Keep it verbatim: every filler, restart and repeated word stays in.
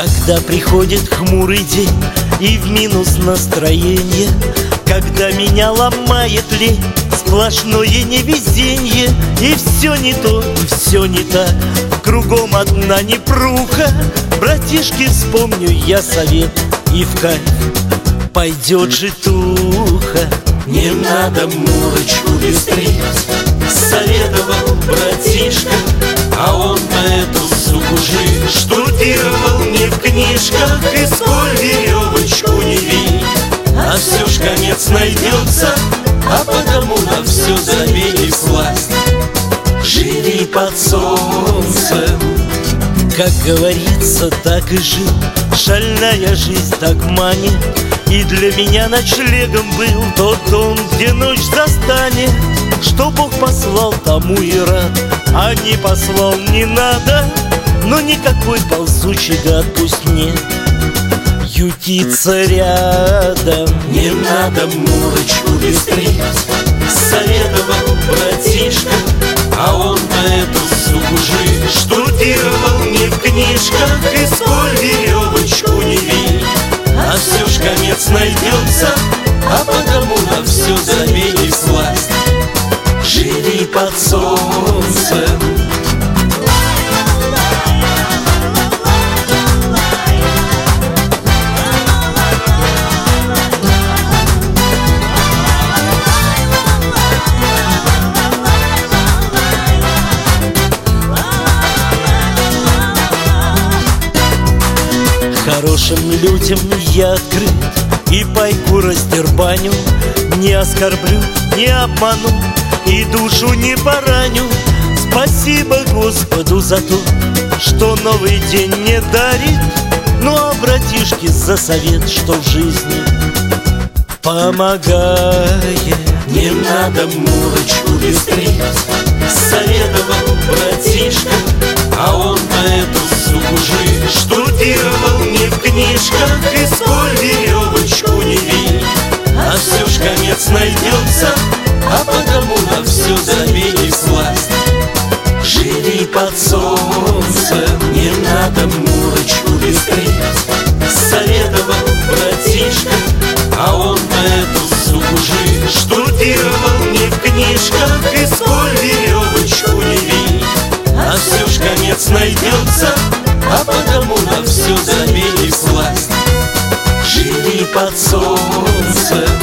Когда приходит хмурый день и в минус настроение, когда меня ломает лень, сплошное невезенье, и все не то, и все не так, кругом одна непруха. Братишки, вспомню я совет, и в кайф пойдет житуха. Не надо Мурочку бестрить, советовал братишка, а он по эту суку жив. Штудировал не в книжках, и сколь веревочку не вей, а все ж конец найдется, а потому на все забей и сласть. Живи под солнцем, как говорится, так и жил. Шальная жизнь так манит, и для меня ночлегом был тот дом, где ночь застанет. Что Бог послал, тому и рад, а не послал не надо. Но никакой ползучий гад пусть не ютится рядом. Не надо Мурочку бестрить, советовал братишка, а он по эту суку жив. Штудировал не в книжках, и сколь веревочку не вей, а все ж конец найдется, а потому на все забей и сласть. Живи под солнцем. Хорошим людям я открыт, и пайку раздербаню, не оскорблю, не обману, и душу не пораню. Спасибо Господу за то, что новый день мне дарит. Ну а братишки за совет, что в жизни помогает. Не надо Мурочку бестрить, советовал братишка, а он по эту суку жив. Штудировал не в книжках, и сколь веревочку не вей, а все ж конец найдется, а потому на все забей и сласть. Живи под солнцем. Не надо Мурочку бестрить, советовал братишка, а он по эту суку жив. Штудировал не в книжках, и сколь веревочку не вей, а все ж конец найдется, а потому на все забей и сласть. Живи под солнцем.